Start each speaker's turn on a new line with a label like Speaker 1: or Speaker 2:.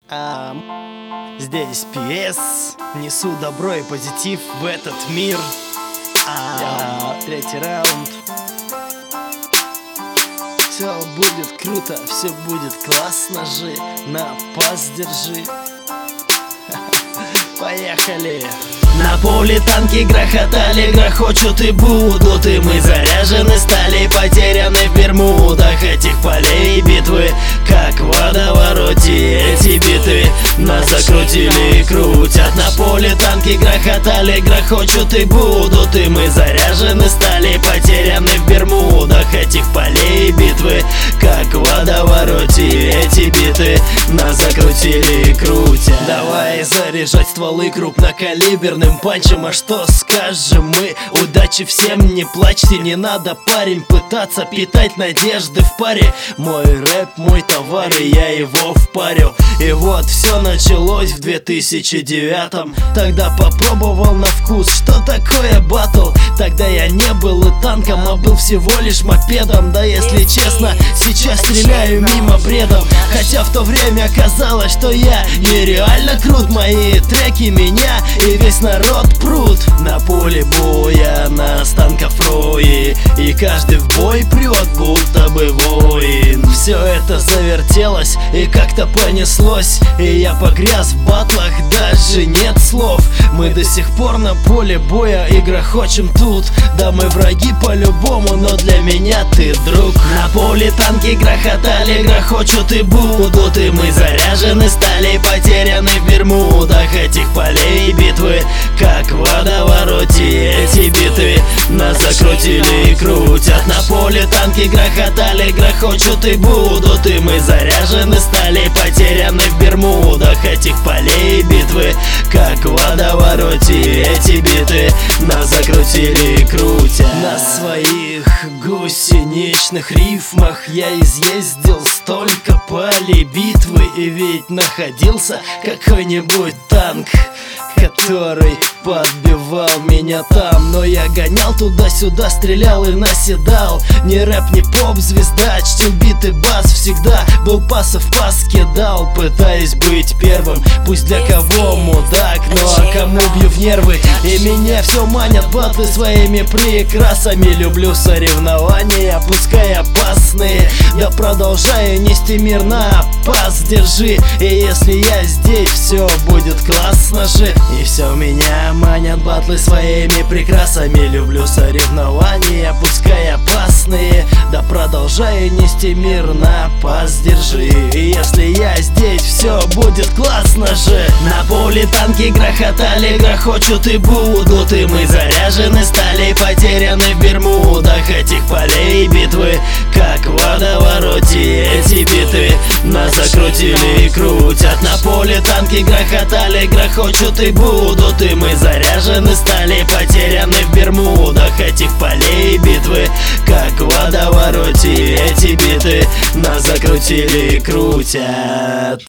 Speaker 1: Здесь PS, несу добро и позитив в этот мир. Третий раунд. Все будет круто, все будет классно же. На пас держи. Поехали. На поле танки грохотали, грохочут и будут, и мы заряжены стали, потеряны в Бермудах этих полей и битвы, как в водовороте. Эти биты нас закрутили и крутят. На поле танки грохотали, грохочут и будут, и мы заряжены стали, потеряны в Бермудах этих полей и битвы, как в водовороте. Эти биты нас закрутили и крутят. Давай заряжать стволы крупнокалиберным панчем, а что скажем мы? Удачи всем, не плачьте, не надо, парень, пытаться питать надежды в паре. Мой рэп, мой товар, и я его впарю. И вот все началось в 2009-м. Тогда попробовал на вкус, что такое батл. Тогда я не был и танком, а был всего лишь мопедом. Да если честно, сейчас стреляю мимо бредом. Хотя в то время казалось, что я нереально крут. Мои треки меня и весь народ прут. На поле боя нас танков рои, и каждый в бой прет, будто бы воин. Все это завертелось и как-то понеслось, и я погряз в батлах, даже нет слов. Мы до сих пор на поле боя и грохочем тут. Да мы враги по-любому, но для меня ты друг. На поле танки грохотали, грохочут и будут, и мы заряжены стали, потеряны в Бермудах этих полей и битвы, как в водовороте. Эти биты нас закрутили и крутят. На поле танки грохотали, грохочут и будут, и мы заряжены стали, потеряны в Бермудах этих полей и битвы, как в водовороте. Эти биты нас закрутили и крутят. На своих гусеничных рифмах я изъездил столько полей битвы, и ведь находился какой-нибудь танк, который подбивал меня там. Но я гонял туда-сюда, стрелял и наседал. Не рэп, не поп-звезда, чтил биты, бас всегда. Был пасов, пас кидал, пытаясь быть первым. Пусть для кого мудак, ну а кому бью в нервы. И меня все манят батлы своими прекрасами. Люблю соревнования, пускай опасные. Да продолжаю нести мир на пас, держи. И если я здесь, все будет классно же. И все меня манят батлы своими прекрасами. Люблю соревнования, пускай опасные. Да продолжаю нести мир на пас, держи. И если я здесь, все будет классно же. На поле танки грохотали, грохочут и будут, и мы заряжены стали, потеряны в Бермудах этих полей и битвы, как в водовороте. Эти биты нас закрутили и крутят. На поле танки грохотали, грохочут и будут, и мы заряжены стали, потеряны в Бермудах этих полей и битвы, как в водовороте. Эти биты нас закрутили и крутят.